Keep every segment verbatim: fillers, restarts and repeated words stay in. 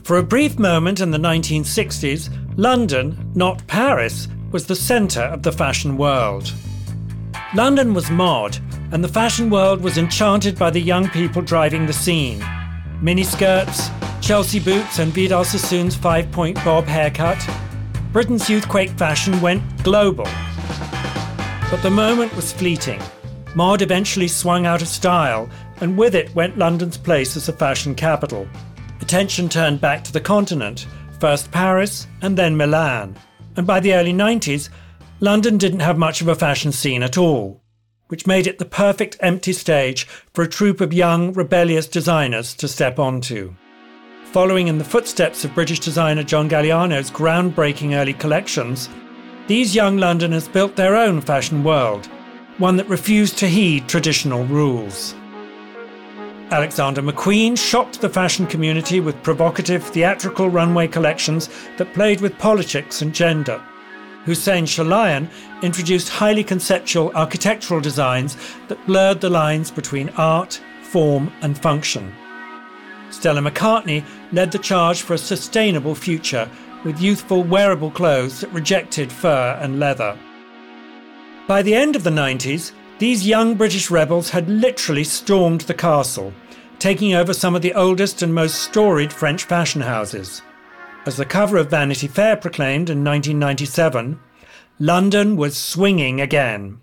For a brief moment in the nineteen sixties, London, not Paris, was the centre of the fashion world. London was mod, and the fashion world was enchanted by the young people driving the scene. Miniskirts, Chelsea boots and Vidal Sassoon's five-point bob haircut. Britain's youthquake fashion went global. But the moment was fleeting. Mod eventually swung out of style, and with it went London's place as a fashion capital. Attention turned back to the continent, first Paris and then Milan. And by the early nineties, London didn't have much of a fashion scene at all, which made it the perfect empty stage for a troupe of young, rebellious designers to step onto. Following in the footsteps of British designer John Galliano's groundbreaking early collections, these young Londoners built their own fashion world, one that refused to heed traditional rules. Alexander McQueen shocked the fashion community with provocative theatrical runway collections that played with politics and gender. Hussein Chalayan introduced highly conceptual architectural designs that blurred the lines between art, form and function. Stella McCartney led the charge for a sustainable future with youthful wearable clothes that rejected fur and leather. By the end of the nineties, these young British rebels had literally stormed the castle, taking over some of the oldest and most storied French fashion houses. As the cover of Vanity Fair proclaimed in nineteen ninety-seven, London was swinging again.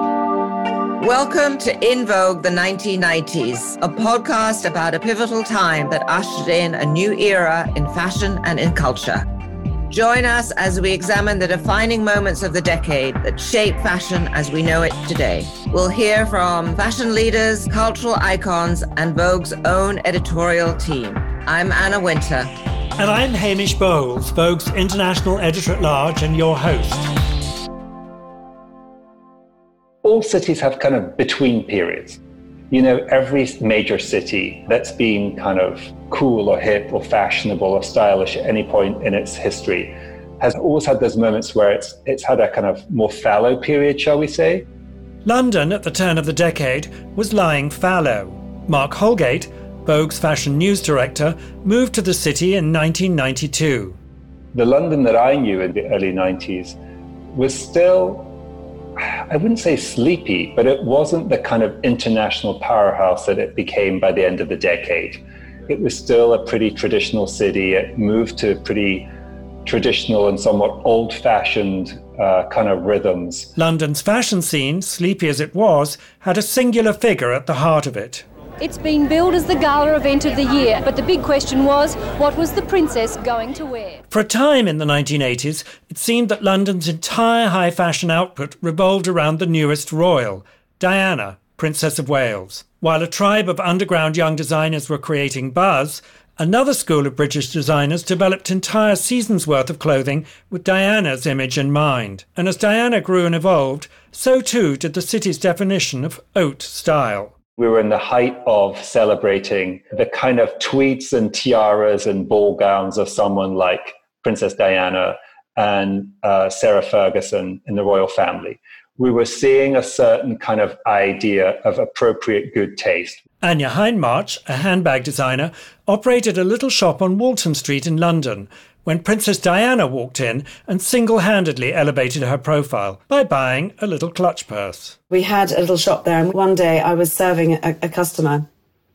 Welcome to In Vogue the nineteen nineties, a podcast about a pivotal time that ushered in a new era in fashion and in culture. Join us as we examine the defining moments of the decade that shape fashion as we know it today. We'll hear from fashion leaders, cultural icons, and Vogue's own editorial team. I'm Anna Winter. And I'm Hamish Bowles, Vogue's international editor-at-large and your host. All cities have kind of between periods. You know, every major city that's been kind of cool or hip or fashionable or stylish at any point in its history has always had those moments where it's it's had a kind of more fallow period, shall we say. London at the turn of the decade was lying fallow. Mark Holgate, Vogue's fashion news director, moved to the city in nineteen ninety-two. The London that I knew in the early nineties was still, I wouldn't say sleepy, but it wasn't the kind of international powerhouse that it became by the end of the decade. It was still a pretty traditional city. It moved to pretty traditional and somewhat old-fashioned uh, kind of rhythms. London's fashion scene, sleepy as it was, had a singular figure at the heart of it. It's been billed as the gala event of the year, but the big question was, what was the princess going to wear? For a time in the nineteen eighties, it seemed that London's entire high fashion output revolved around the newest royal, Diana, Princess of Wales. While a tribe of underground young designers were creating buzz, another school of British designers developed entire seasons' worth of clothing with Diana's image in mind. And as Diana grew and evolved, so too did the city's definition of haute style. We were in the height of celebrating the kind of tweeds and tiaras and ball gowns of someone like Princess Diana and uh, Sarah Ferguson in the royal family. We were seeing a certain kind of idea of appropriate good taste. Anya Hindmarch, a handbag designer, operated a little shop on Walton Street in London when Princess Diana walked in and single-handedly elevated her profile by buying a little clutch purse. We had a little shop there, and one day I was serving a, a customer,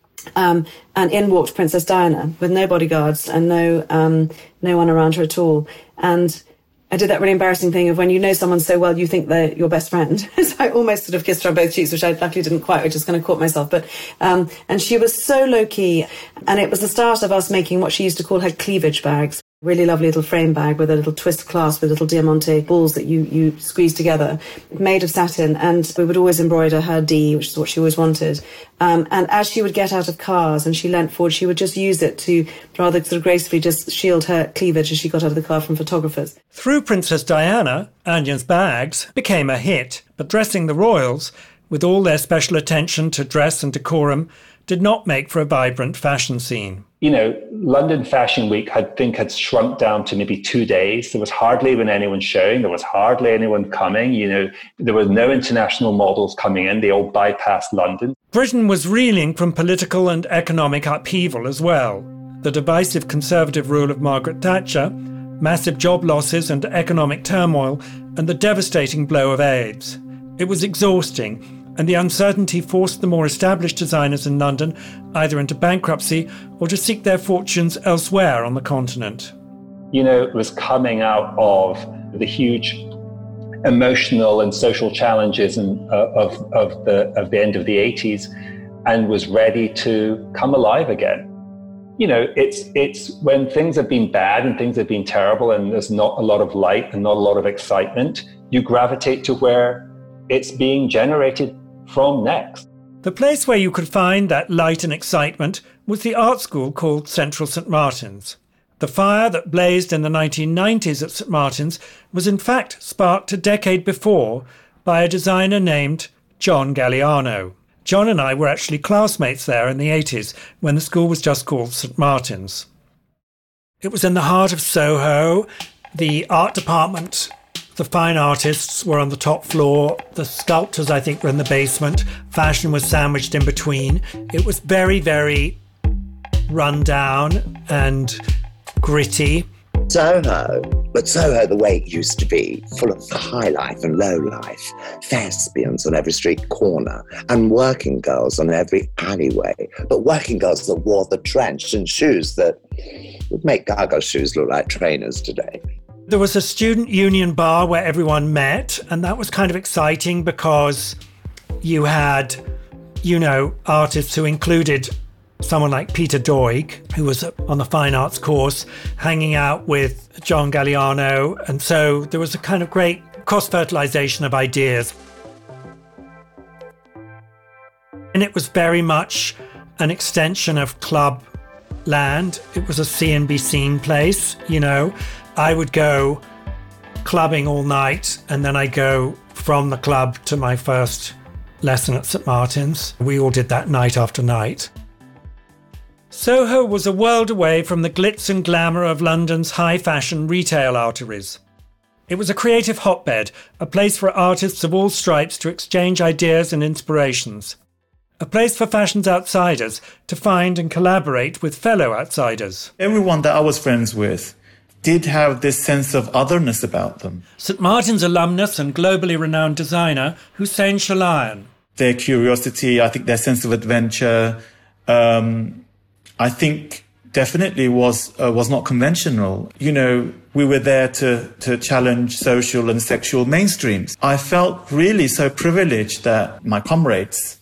um, and in walked Princess Diana with no bodyguards and no um, no one around her at all. And I did that really embarrassing thing of when you know someone so well, you think they're your best friend. So I almost sort of kissed her on both cheeks, which I luckily didn't quite. I just kind of caught myself. But um, and she was so low-key. And it was the start of us making what she used to call her cleavage bags. Really lovely little frame bag with a little twist clasp with little diamante balls that you, you squeeze together, made of satin. And we would always embroider her D, which is what she always wanted. Um, and as she would get out of cars and she leant forward, she would just use it to rather sort of gracefully just shield her cleavage as she got out of the car from photographers. Through Princess Diana, Anya's bags became a hit. But dressing the royals, with all their special attention to dress and decorum, did not make for a vibrant fashion scene. You know, London Fashion Week, I think, had shrunk down to maybe two days. There was hardly even anyone showing. There was hardly anyone coming. You know, there were no international models coming in. They all bypassed London. Britain was reeling from political and economic upheaval as well. the divisive Conservative rule of Margaret Thatcher, massive job losses and economic turmoil, and the devastating blow of AIDS. It was exhausting, and the uncertainty forced the more established designers in London either into bankruptcy or to seek their fortunes elsewhere on the continent. You know, it was coming out of the huge emotional and social challenges and, uh, of, of, the, of the end of the eighties, and was ready to come alive again. You know, it's it's when things have been bad and things have been terrible and there's not a lot of light and not a lot of excitement, you gravitate to where it's being generated from next. The place where you could find that light and excitement was the art school called Central St Martin's. The fire that blazed in the nineteen nineties at St Martin's was in fact sparked a decade before by a designer named John Galliano. John and I were actually classmates there in the eighties when the school was just called St Martin's. It was in the heart of Soho. The art department, the fine artists were on the top floor. The sculptors, I think, were in the basement. Fashion was sandwiched in between. It was very, very run down and gritty. Soho, but Soho the way it used to be, full of high life and low life, thespians on every street corner, and working girls on every alleyway. But working girls that wore the trench and shoes that would make Gaga shoes look like trainers today. There was a student union bar where everyone met, and that was kind of exciting because you had, you know, artists who included someone like Peter Doig, who was on the fine arts course, hanging out with John Galliano. And so there was a kind of great cross-fertilization of ideas. And it was very much an extension of club land. It was a see and be seen place, you know. I would go clubbing all night, and then I'd go from the club to my first lesson at St Martin's. We all did that night after night. Soho was a world away from the glitz and glamour of London's high-fashion retail arteries. It was a creative hotbed, a place for artists of all stripes to exchange ideas and inspirations. A place for fashion's outsiders to find and collaborate with fellow outsiders. Everyone that I was friends with did have this sense of otherness about them. St Martin's alumnus and globally renowned designer Hussein Chalayan. Their curiosity, I think their sense of adventure, um, I think definitely was uh, was not conventional. You know, we were there to, to challenge social and sexual mainstreams. I felt really so privileged that my comrades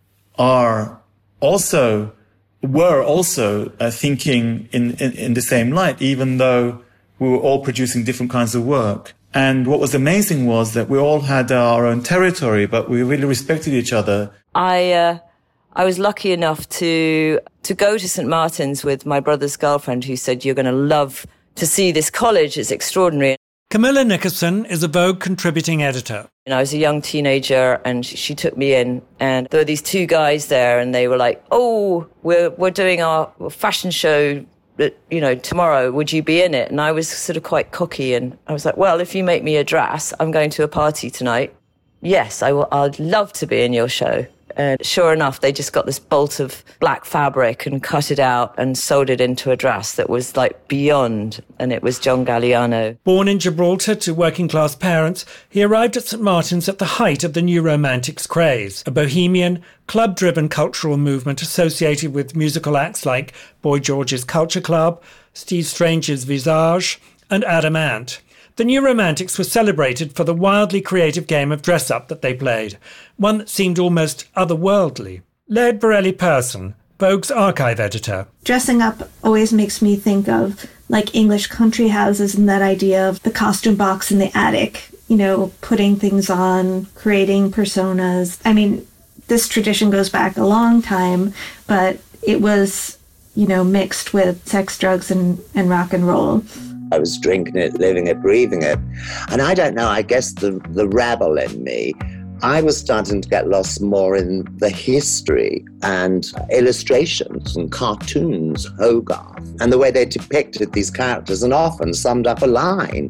are also, were also uh, thinking in, in, in the same light, even though we were all producing different kinds of work. And what was amazing was that we all had our own territory, but we really respected each other. I, uh, I was lucky enough to, to go to St Martin's with my brother's girlfriend, who said, "You're going to love to see this college. It's extraordinary." Camilla Nickerson is a Vogue contributing editor. And I was a young teenager, and she took me in, and there were these two guys there, and they were like, "Oh, we're we're doing our fashion show, you know, tomorrow. Would you be in it?" And I was sort of quite cocky, and I was like, "Well, if you make me a dress, I'm going to a party tonight. Yes, I will. I'd love to be in your show." And sure enough, they just got this bolt of black fabric and cut it out and sewed it into a dress that was like beyond. And it was John Galliano. Born in Gibraltar to working-class parents, he arrived at St Martin's at the height of the New Romantics craze, a bohemian, club-driven cultural movement associated with musical acts like Boy George's Culture Club, Steve Strange's Visage, and Adam Ant. The New Romantics were celebrated for the wildly creative game of dress-up that they played, one that seemed almost otherworldly. Laird Borelli-Persson, Vogue's archive editor. Dressing up always makes me think of like English country houses and that idea of the costume box in the attic, you know, putting things on, creating personas. I mean, this tradition goes back a long time, but it was, you know, mixed with sex, drugs, and, and rock and roll. I was drinking it, living it, breathing it. And I don't know, I guess the, the rebel in me, I was starting to get lost more in the history and illustrations and cartoons, Hogarth, and the way they depicted these characters and often summed up a line.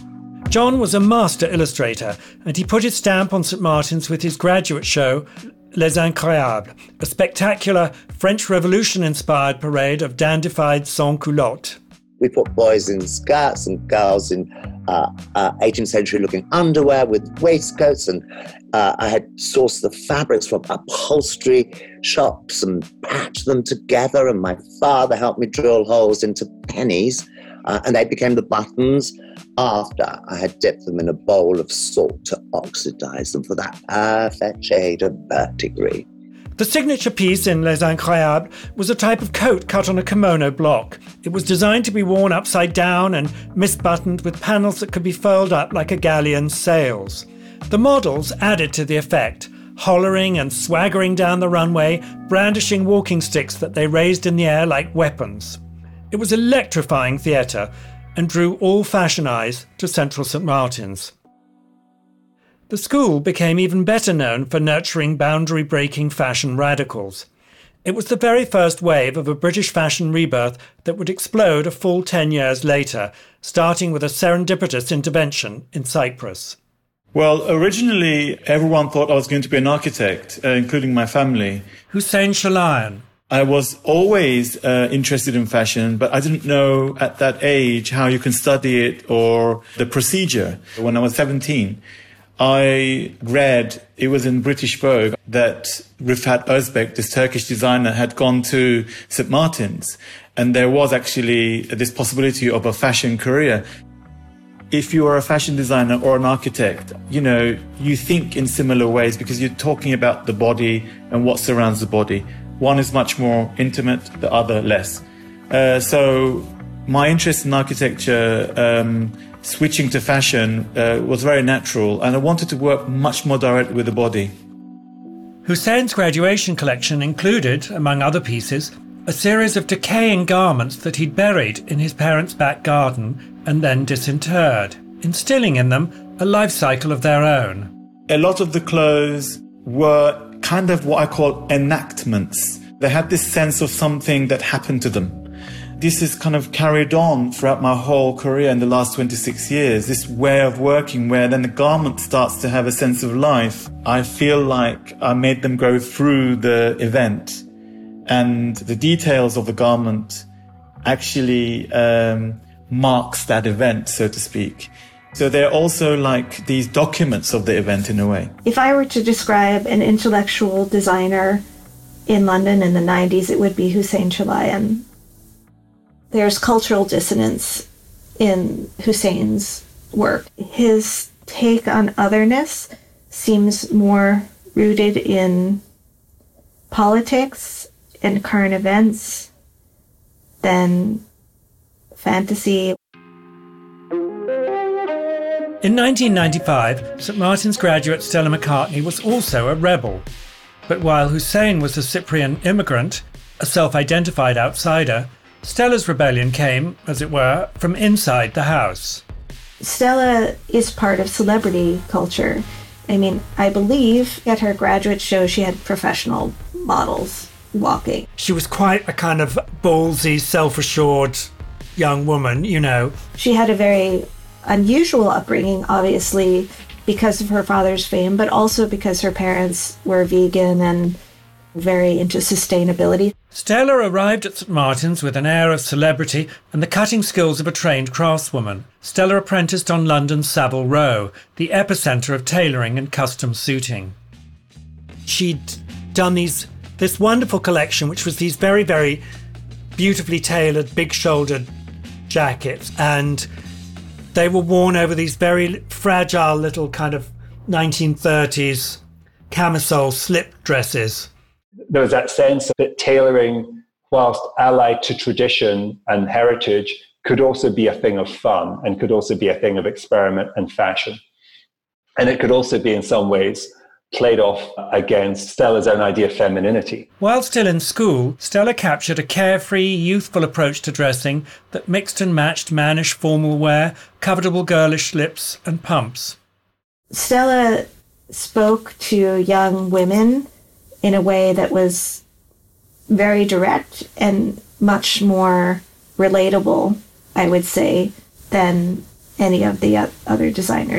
John was a master illustrator, and he put his stamp on St Martin's with his graduate show, Les Incroyables, a spectacular French Revolution-inspired parade of dandified sans-culottes. We put boys in skirts and girls in uh, uh, eighteenth century-looking underwear with waistcoats, and uh, I had sourced the fabrics from upholstery shops and patched them together, and my father helped me drill holes into pennies, uh, and they became the buttons after I had dipped them in a bowl of salt to oxidize them for that perfect shade of verdigris. The signature piece in Les Incroyables was a type of coat cut on a kimono block. It was designed to be worn upside down and misbuttoned with panels that could be furled up like a galleon's sails. The models added to the effect, hollering and swaggering down the runway, brandishing walking sticks that they raised in the air like weapons. It was electrifying theatre and drew all fashion eyes to Central Saint Martin's. The school became even better known for nurturing boundary-breaking fashion radicals. It was the very first wave of a British fashion rebirth that would explode a full ten years later, starting with a serendipitous intervention in Cyprus. Well, originally, everyone thought I was going to be an architect, uh, including my family. Hussein Chalayan. I was always uh, interested in fashion, but I didn't know at that age how you can study it or the procedure. When I was seventeen, I read, it was in British Vogue, that Rifat Özbek, this Turkish designer, had gone to Saint Martin's, and there was actually this possibility of a fashion career. If you are a fashion designer or an architect, you know, you think in similar ways because you're talking about the body and what surrounds the body. One is much more intimate, the other less. Uh, so my interest in architecture, um, switching to fashion, uh, was very natural, and I wanted to work much more directly with the body. Hussein's graduation collection included, among other pieces, a series of decaying garments that he'd buried in his parents' back garden and then disinterred, instilling in them a life cycle of their own. A lot of the clothes were kind of what I call enactments. They had this sense of something that happened to them. This is kind of carried on throughout my whole career in the last twenty-six years, this way of working where then the garment starts to have a sense of life. I feel like I made them go through the event, and the details of the garment actually um, marks that event, so to speak. So they're also like these documents of the event in a way. If I were to describe an intellectual designer in London in the nineties, it would be Hussein Chalayan. There's cultural dissonance in Hussein's work. His take on otherness seems more rooted in politics and current events than fantasy. In nineteen ninety-five, Saint Martin's graduate Stella McCartney was also a rebel. But while Hussein was a Cyprian immigrant, a self-identified outsider, Stella's rebellion came, as it were, from inside the house. Stella is part of celebrity culture. I mean, I believe at her graduate show she had professional models walking. She was quite a kind of ballsy, self-assured young woman, you know. She had a very unusual upbringing, obviously, because of her father's fame, but also because her parents were vegan and very into sustainability. Stella arrived at Saint Martin's with an air of celebrity and the cutting skills of a trained craftswoman. Stella apprenticed on London's Savile Row, the epicentre of tailoring and custom suiting. She'd done these this wonderful collection, which was these very, very beautifully tailored, big-shouldered jackets, and they were worn over these very fragile little kind of nineteen thirties camisole slip dresses. There was that sense that tailoring, whilst allied to tradition and heritage, could also be a thing of fun and could also be a thing of experiment and fashion. And it could also be in some ways played off against Stella's own idea of femininity. While still in school, Stella captured a carefree, youthful approach to dressing that mixed and matched mannish formal wear, comfortable girlish slips and pumps. Stella spoke to young women in a way that was very direct and much more relatable, I would say, than any of the other designers.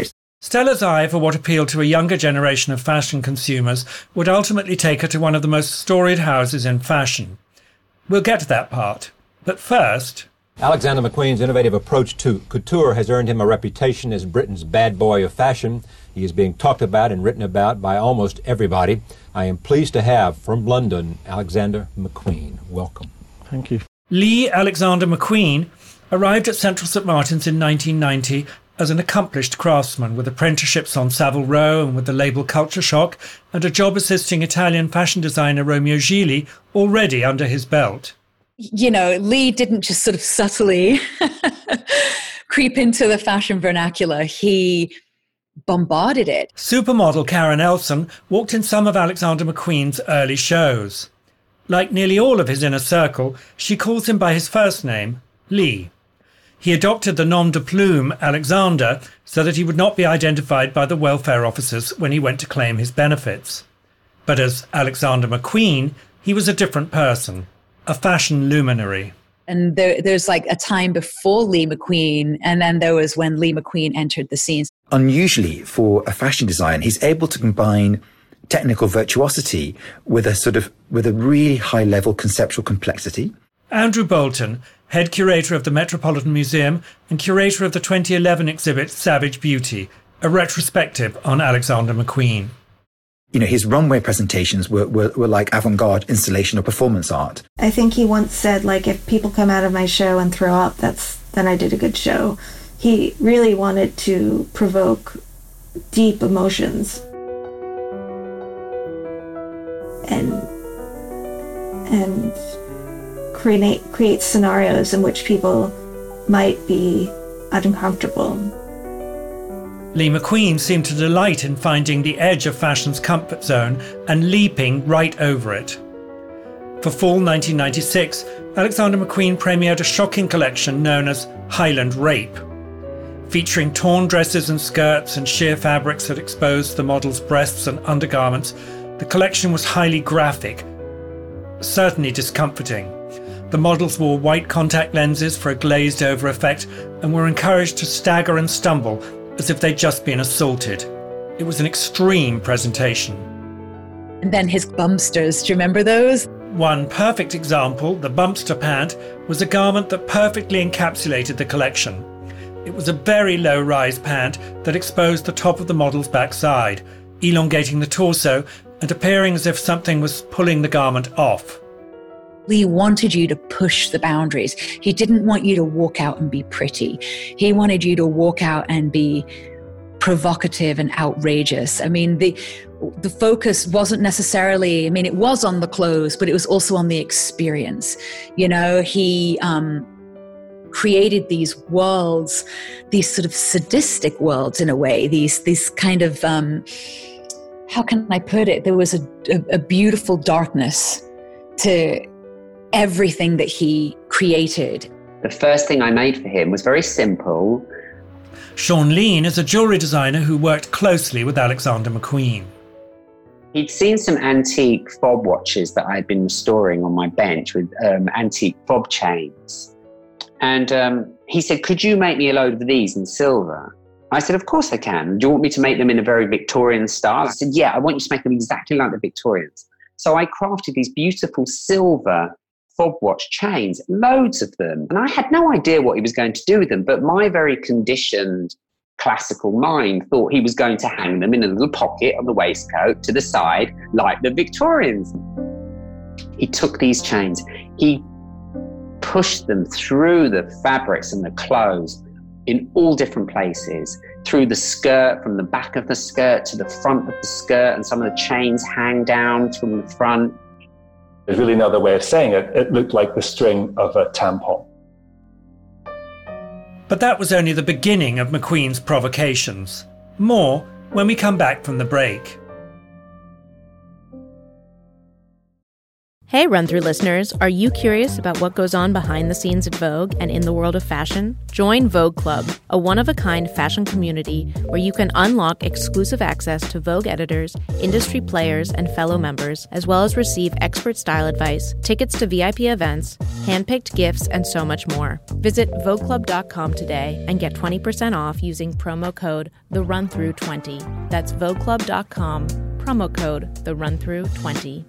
Stella's eye for what appealed to a younger generation of fashion consumers would ultimately take her to one of the most storied houses in fashion. We'll get to that part, but first... Alexander McQueen's innovative approach to couture has earned him a reputation as Britain's bad boy of fashion. He is being talked about and written about by almost everybody. I am pleased to have, from London, Alexander McQueen. Welcome. Thank you. Lee Alexander McQueen arrived at Central Saint Martin's in nineteen ninety as an accomplished craftsman with apprenticeships on Savile Row and with the label Culture Shock, and a job assisting Italian fashion designer Romeo Gigli already under his belt. You know, Lee didn't just sort of subtly creep into the fashion vernacular. He bombarded it. Supermodel Karen Elson walked in some of Alexander McQueen's early shows. Like nearly all of his inner circle, she calls him by his first name, Lee. He adopted the nom de plume Alexander so that he would not be identified by the welfare officers when he went to claim his benefits. But as Alexander McQueen, he was a different person, a fashion luminary. And there, there's like a time before Lee McQueen, and then there was when Lee McQueen entered the scene. Unusually for a fashion designer, he's able to combine technical virtuosity with a sort of with a really high level conceptual complexity. Andrew Bolton, head curator of the Metropolitan Museum and curator of the twenty eleven exhibit Savage Beauty, a retrospective on Alexander McQueen. You know, his runway presentations were, were, were like avant-garde installation or performance art. I think he once said, like, if people come out of my show and throw up, that's then I did a good show. He really wanted to provoke deep emotions. And and create create scenarios in which people might be uncomfortable. Lee McQueen seemed to delight in finding the edge of fashion's comfort zone and leaping right over it. For fall nineteen ninety-six, Alexander McQueen premiered a shocking collection known as Highland Rape. Featuring torn dresses and skirts and sheer fabrics that exposed the model's breasts and undergarments, the collection was highly graphic, certainly discomforting. The models wore white contact lenses for a glazed-over effect and were encouraged to stagger and stumble as if they'd just been assaulted. It was an extreme presentation. And then his bumpsters, do you remember those? One perfect example, the bumpster pant, was a garment that perfectly encapsulated the collection. It was a very low-rise pant that exposed the top of the model's backside, elongating the torso and appearing as if something was pulling the garment off. Lee wanted you to push the boundaries. He didn't want you to walk out and be pretty. He wanted you to walk out and be provocative and outrageous. I mean, the the focus wasn't necessarily, I mean, it was on the clothes, but it was also on the experience. You know, he um, created these worlds, these sort of sadistic worlds in a way, these, these kind of, um, how can I put it? There was a, a, a beautiful darkness to everything that he created. The first thing I made for him was very simple. Sean Lean is a jewellery designer who worked closely with Alexander McQueen. He'd seen some antique fob watches that I'd been restoring on my bench with um, antique fob chains. And um, he said, could you make me a load of these in silver? I said, of course I can. Do you want me to make them in a very Victorian style? I said, yeah, I want you to make them exactly like the Victorians. So I crafted these beautiful silver fob watch chains, loads of them. And I had no idea what he was going to do with them, but my very conditioned classical mind thought he was going to hang them in a little pocket on the waistcoat to the side, like the Victorians. He took these chains, he pushed them through the fabrics and the clothes in all different places, through the skirt, from the back of the skirt to the front of the skirt, and some of the chains hang down from the front. There's really no other way of saying it. It looked like the string of a tampon. But that was only the beginning of McQueen's provocations. More when we come back from the break. Hey, Run-Through listeners, are you curious about what goes on behind the scenes at Vogue and in the world of fashion? Join Vogue Club, a one-of-a-kind fashion community where you can unlock exclusive access to Vogue editors, industry players, and fellow members, as well as receive expert style advice, tickets to V I P events, hand-picked gifts, and so much more. Visit vogue club dot com today and get twenty percent off using promo code the run through twenty. That's vogue club dot com, promo code the run through twenty.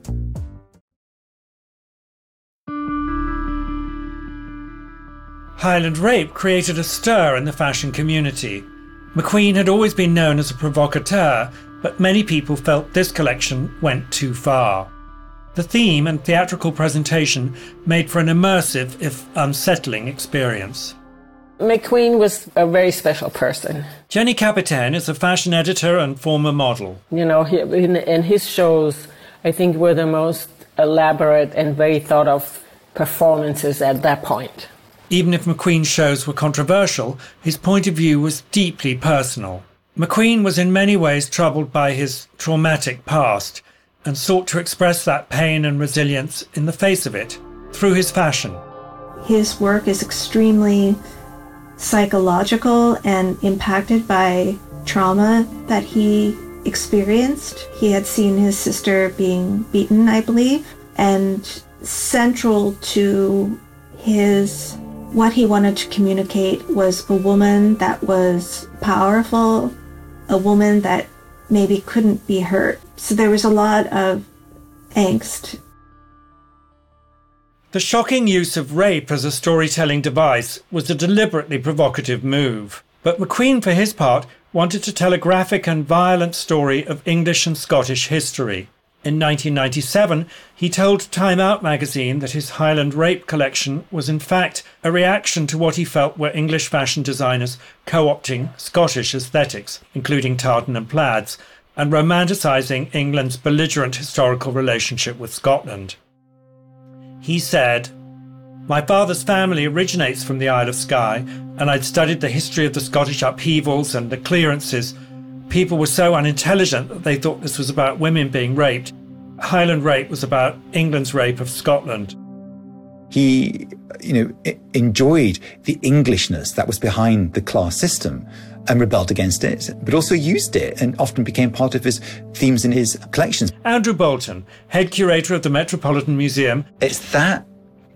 Highland Rape created a stir in the fashion community. McQueen had always been known as a provocateur, but many people felt this collection went too far. The theme and theatrical presentation made for an immersive, if unsettling, experience. McQueen was a very special person. Jenny Capitaine is a fashion editor and former model. You know, he, in, in his shows, I think were the most elaborate and very thought of performances at that point. Even if McQueen's shows were controversial, his point of view was deeply personal. McQueen was in many ways troubled by his traumatic past and sought to express that pain and resilience in the face of it through his fashion. His work is extremely psychological and impacted by trauma that he experienced. He had seen his sister being beaten, I believe, and central to his what he wanted to communicate was a woman that was powerful, a woman that maybe couldn't be hurt. So there was a lot of angst. The shocking use of rape as a storytelling device was a deliberately provocative move. But McQueen, for his part, wanted to tell a graphic and violent story of English and Scottish history. In nineteen ninety-seven, he told Time Out magazine that his Highland Rape collection was in fact a reaction to what he felt were English fashion designers co-opting Scottish aesthetics, including tartan and plaids, and romanticising England's belligerent historical relationship with Scotland. He said, "My father's family originates from the Isle of Skye, and I'd studied the history of the Scottish upheavals and the clearances. People were so unintelligent that they thought this was about women being raped. Highland Rape was about England's rape of Scotland." He, you know, enjoyed the Englishness that was behind the class system and rebelled against it, but also used it and often became part of his themes in his collections. Andrew Bolton, head curator of the Metropolitan Museum. It's that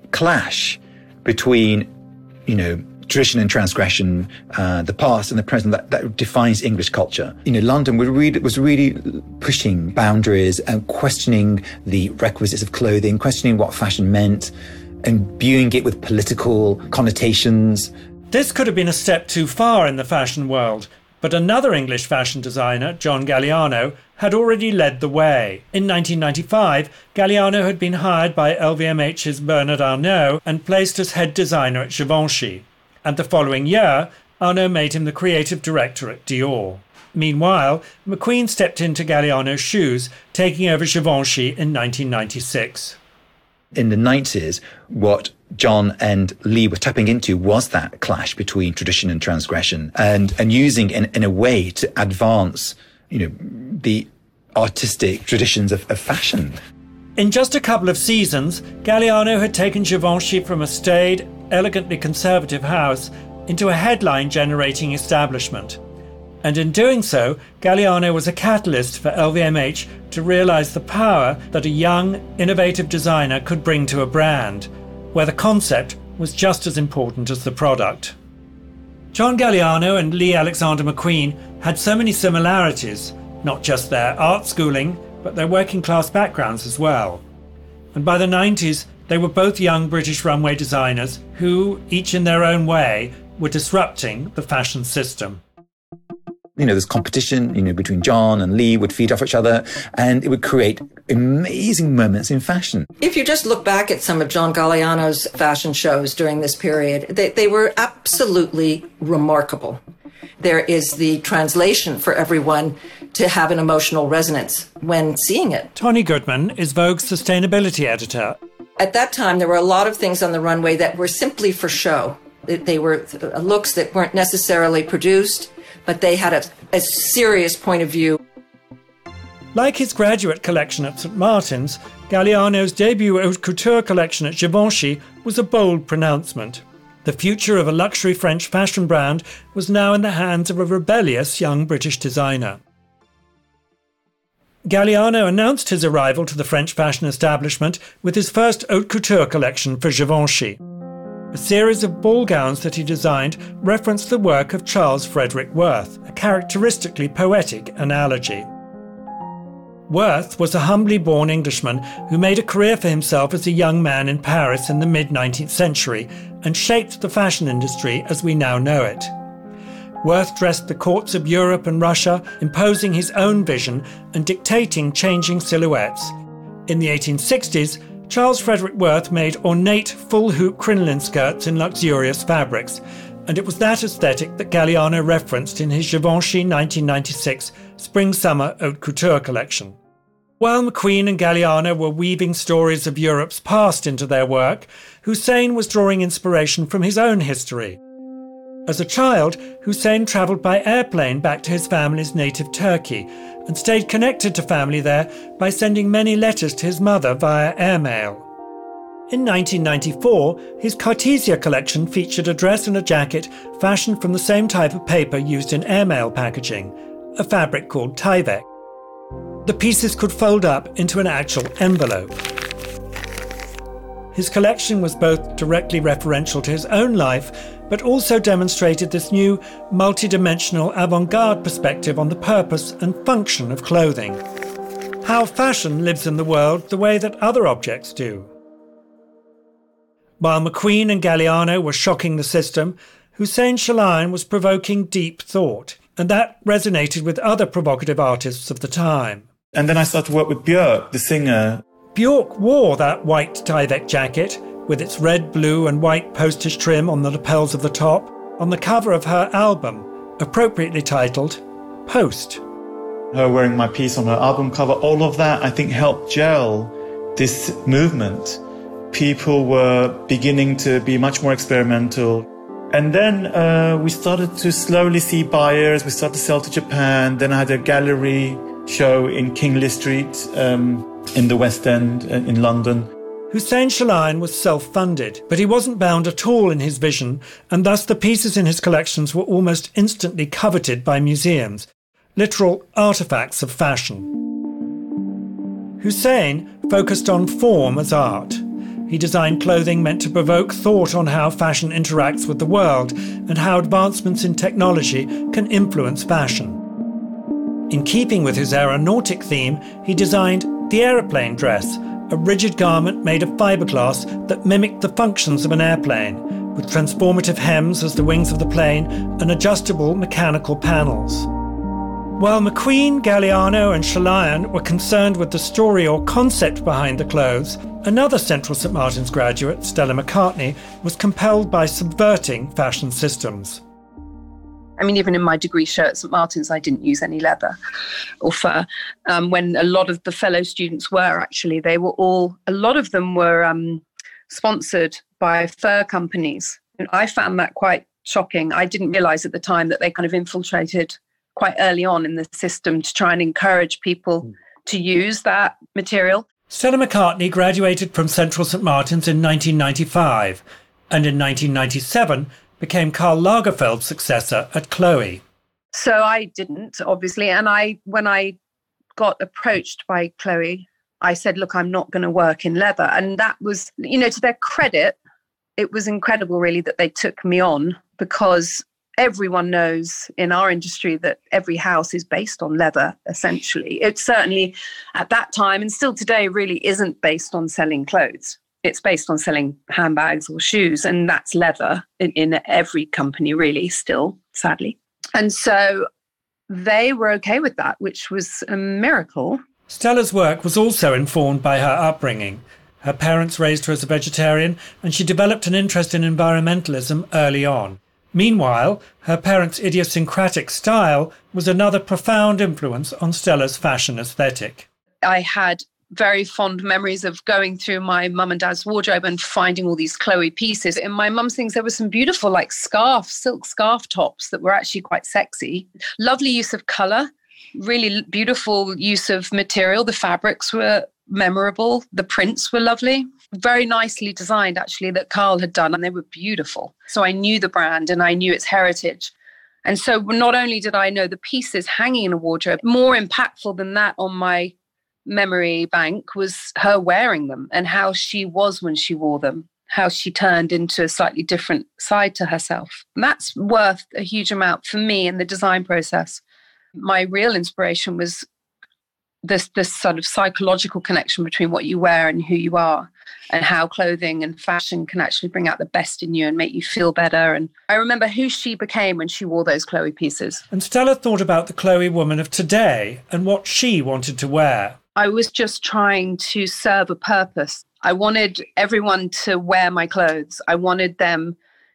clash between, you know, tradition and transgression, uh, the past and the present, that, that defines English culture. You know, London was really, was really pushing boundaries and questioning the requisites of clothing, questioning what fashion meant, and imbuing it with political connotations. This could have been a step too far in the fashion world, but another English fashion designer, John Galliano, had already led the way. In nineteen ninety-five, Galliano had been hired by L V M H's Bernard Arnault and placed as head designer at Givenchy. And the following year, Arnault made him the creative director at Dior. Meanwhile, McQueen stepped into Galliano's shoes, taking over Givenchy in nineteen ninety-six. In the nineties, what John and Lee were tapping into was that clash between tradition and transgression, and, and using in, in a way to advance, you know, the artistic traditions of, of fashion. In just a couple of seasons, Galliano had taken Givenchy from a staid, elegantly conservative house into a headline-generating establishment. And in doing so, Galliano was a catalyst for L V M H to realise the power that a young, innovative designer could bring to a brand, where the concept was just as important as the product. John Galliano and Lee Alexander McQueen had so many similarities, not just their art schooling, but their working-class backgrounds as well. And by the nineties, they were both young British runway designers who, each in their own way, were disrupting the fashion system. You know, there's competition, you know, between John and Lee would feed off each other, and it would create amazing moments in fashion. If you just look back at some of John Galliano's fashion shows during this period, they, they were absolutely remarkable. There is the translation for everyone to have an emotional resonance when seeing it. Tony Goodman is Vogue's sustainability editor. At that time, there were a lot of things on the runway that were simply for show. They were looks that weren't necessarily produced, but they had a, a serious point of view. Like his graduate collection at Saint Martin's, Galliano's debut haute couture collection at Givenchy was a bold pronouncement. The future of a luxury French fashion brand was now in the hands of a rebellious young British designer. Galliano announced his arrival to the French fashion establishment with his first haute couture collection for Givenchy. A series of ball gowns that he designed referenced the work of Charles Frederick Worth, a characteristically poetic analogy. Worth was a humbly born Englishman who made a career for himself as a young man in Paris in the mid-nineteenth century and shaped the fashion industry as we now know it. Worth dressed the courts of Europe and Russia, imposing his own vision and dictating changing silhouettes. In the eighteen sixties, Charles Frederick Worth made ornate full-hoop crinoline skirts in luxurious fabrics, and it was that aesthetic that Galliano referenced in his Givenchy nineteen ninety-six Spring-Summer Haute Couture collection. While McQueen and Galliano were weaving stories of Europe's past into their work, Hussein was drawing inspiration from his own history. As a child, Hussein travelled by airplane back to his family's native Turkey and stayed connected to family there by sending many letters to his mother via airmail. In nineteen ninety-four, his Cartesia collection featured a dress and a jacket fashioned from the same type of paper used in airmail packaging, a fabric called Tyvek. The pieces could fold up into an actual envelope. His collection was both directly referential to his own life, but also demonstrated this new, multidimensional avant-garde perspective on the purpose and function of clothing. How fashion lives in the world the way that other objects do. While McQueen and Galliano were shocking the system, Hussein Chalayan was provoking deep thought, and that resonated with other provocative artists of the time. And then I started to work with Björk, the singer. Björk wore that white Tyvek jacket, with its red, blue and white postage trim on the lapels of the top, on the cover of her album, appropriately titled Post. Her wearing my piece on her album cover, all of that I think helped gel this movement. People were beginning to be much more experimental. And then uh, we started to slowly see buyers. We started to sell to Japan. Then I had a gallery show in Kingley Street um, in the West End uh, in London. Hussein Chalayan was self-funded, but he wasn't bound at all in his vision, and thus the pieces in his collections were almost instantly coveted by museums, literal artefacts of fashion. Hussein focused on form as art. He designed clothing meant to provoke thought on how fashion interacts with the world and how advancements in technology can influence fashion. In keeping with his aeronautic theme, he designed the aeroplane dress, a rigid garment made of fiberglass that mimicked the functions of an airplane, with transformative hems as the wings of the plane and adjustable mechanical panels. While McQueen, Galliano and Chalayan were concerned with the story or concept behind the clothes, another Central Saint Martin's graduate, Stella McCartney, was compelled by subverting fashion systems. I mean, even in my degree show at Saint Martin's, I didn't use any leather or fur. Um, when a lot of the fellow students were actually, they were all, a lot of them were um, sponsored by fur companies. And I found that quite shocking. I didn't realise at the time that they kind of infiltrated quite early on in the system to try and encourage people to use that material. Stella McCartney graduated from Central Saint Martin's in nineteen ninety-five, and in nineteen ninety-seven became Karl Lagerfeld's successor at Chloe. So I didn't, obviously, and I, when I got approached by Chloe, I said, look, I'm not going to work in leather. And that was, you know, to their credit, it was incredible, really, that they took me on, because everyone knows in our industry that every house is based on leather, essentially. It certainly, at that time, and still today, really isn't based on selling clothes. It's based on selling handbags or shoes, and that's leather in, in every company, really, still, sadly. And so they were okay with that, which was a miracle. Stella's work was also informed by her upbringing. Her parents raised her as a vegetarian, and she developed an interest in environmentalism early on. Meanwhile, her parents' idiosyncratic style was another profound influence on Stella's fashion aesthetic. I had very fond memories of going through my mum and dad's wardrobe and finding all these Chloe pieces. In my mum's things, there were some beautiful like scarf, silk scarf tops that were actually quite sexy. Lovely use of colour. really beautiful use of material. The fabrics were memorable. The prints were lovely. Very nicely designed, actually, that Carl had done, and they were beautiful. So I knew the brand and I knew its heritage. And so not only did I know the pieces hanging in a wardrobe, more impactful than that on my memory bank was her wearing them and how she was when she wore them, how she turned into a slightly different side to herself. And that's worth a huge amount for me in the design process. My real inspiration was this, this sort of psychological connection between what you wear and who you are, and how clothing and fashion can actually bring out the best in you and make you feel better. And I remember who she became when she wore those Chloe pieces. And Stella thought about the Chloe woman of today and what she wanted to wear. I was just trying to serve a purpose. I wanted everyone to wear my clothes. I wanted them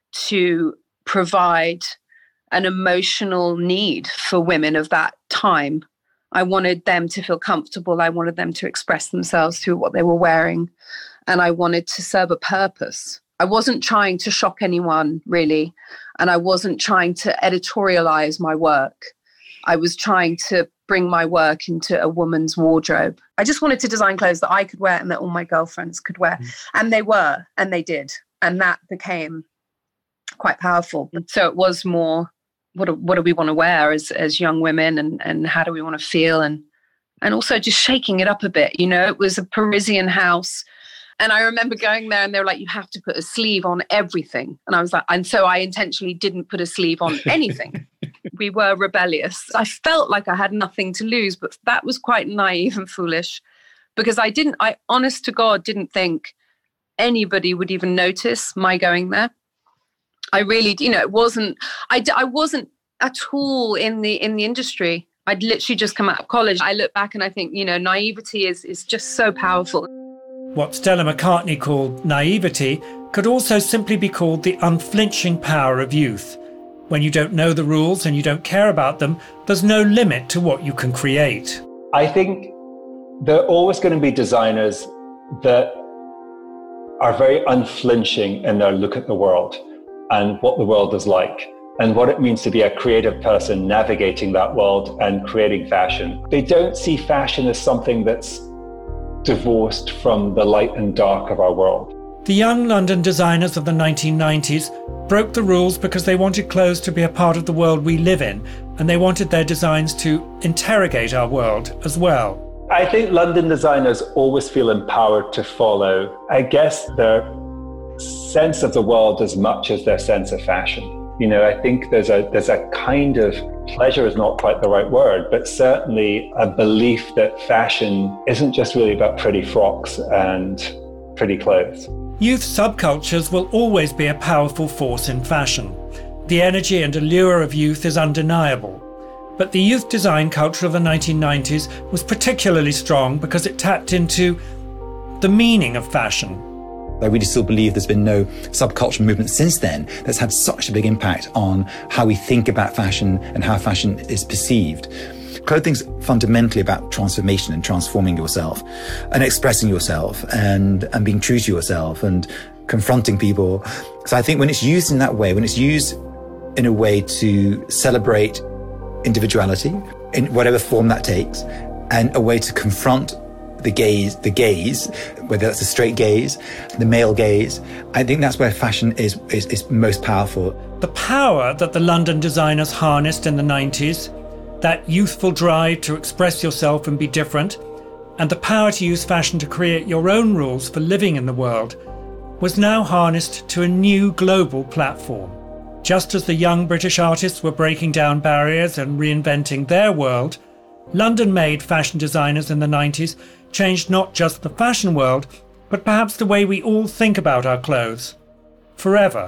to provide an emotional need for women of that time. I wanted them to feel comfortable. I wanted them to express themselves through what they were wearing. And I wanted to serve a purpose. I wasn't trying to shock anyone, really. And I wasn't trying to editorialize my work. I was trying to bring my work into a woman's wardrobe. I just wanted to design clothes that I could wear and that all my girlfriends could wear. Mm. And they were, and they did. And that became quite powerful. And so it was more, what do, what do we want to wear as, as young women, and, and how do we want to feel? And, and also just shaking it up a bit. You know, it was a Parisian house. And I remember going there and they were like, you have to put a sleeve on everything. And I was like, and so I intentionally didn't put a sleeve on anything. We were rebellious. I felt like I had nothing to lose, but that was quite naive and foolish, because I didn't, I honest to God, didn't think anybody would even notice my going there. I really, you know, it wasn't, I, I wasn't at all in the, in the industry. I'd literally just come out of college. I look back and I think, you know, naivety is, is just so powerful. What Stella McCartney called naivety could also simply be called the unflinching power of youth. When you don't know the rules and you don't care about them, there's no limit to what you can create. I think there are always going to be designers that are very unflinching in their look at the world and what the world is like and what it means to be a creative person navigating that world and creating fashion. They don't see fashion as something that's divorced from the light and dark of our world. The young London designers of the nineteen nineties broke the rules because they wanted clothes to be a part of the world we live in, and they wanted their designs to interrogate our world as well. I think London designers always feel empowered to follow, I guess, their sense of the world as much as their sense of fashion. You know, I think there's a there's a kind of, pleasure is not quite the right word, but certainly a belief that fashion isn't just really about pretty frocks and pretty clothes. Youth subcultures will always be a powerful force in fashion. The energy and allure of youth is undeniable. But the youth design culture of the nineteen nineties was particularly strong because it tapped into the meaning of fashion. I really still believe there's been no subculture movement since then that's had such a big impact on how we think about fashion and how fashion is perceived. Clothing's fundamentally about transformation and transforming yourself and expressing yourself and, and being true to yourself and confronting people. So I think when it's used in that way, when it's used in a way to celebrate individuality in whatever form that takes, and a way to confront the gaze, the gaze, whether that's a straight gaze, the male gaze, I think that's where fashion is, is, is most powerful. The power that the London designers harnessed in the nineties, that youthful drive to express yourself and be different, and the power to use fashion to create your own rules for living in the world, was now harnessed to a new global platform. Just as the young British artists were breaking down barriers and reinventing their world, London-made fashion designers in the nineties changed not just the fashion world, but perhaps the way we all think about our clothes. Forever.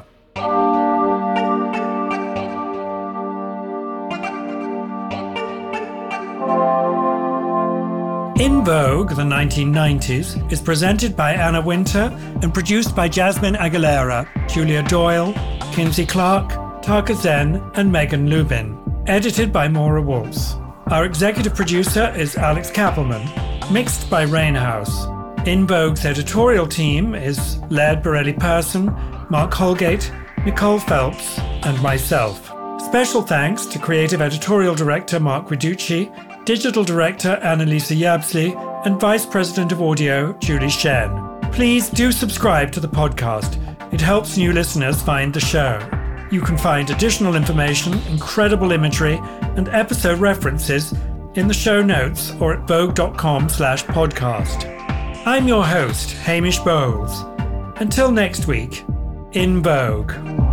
In Vogue, the nineteen nineties, is presented by Anna Winter and produced by Jasmine Aguilera, Julia Doyle, Kinsey Clark, Tarka Zen, and Megan Lubin. Edited by Maura Wolfs. Our executive producer is Alex Kappelman. Mixed by Rainhouse. In Vogue's editorial team is Laird Borelli-Persson, Mark Holgate, Nicole Phelps, and myself. Special thanks to creative editorial director Mark Riducci, Digital Director Annalisa Yabsley, and Vice President of Audio Julie Shen. Please do subscribe to the podcast. It helps new listeners find the show. You can find additional information, incredible imagery, and episode references in the show notes or at vogue.com slash podcast. I'm your host, Hamish Bowles. Until next week, in Vogue.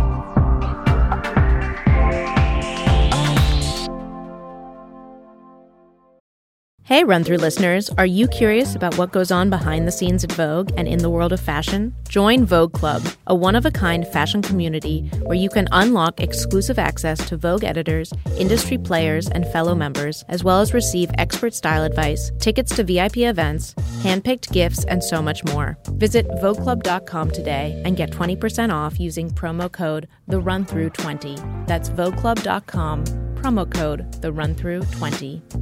Hey, Run-Through listeners, are you curious about what goes on behind the scenes at Vogue and in the world of fashion? Join Vogue Club, a one-of-a-kind fashion community where you can unlock exclusive access to Vogue editors, industry players, and fellow members, as well as receive expert style advice, tickets to V I P events, hand-picked gifts, and so much more. Visit vogue club dot com today and get twenty percent off using promo code the run through twenty. That's vogue club dot com, promo code the run through twenty.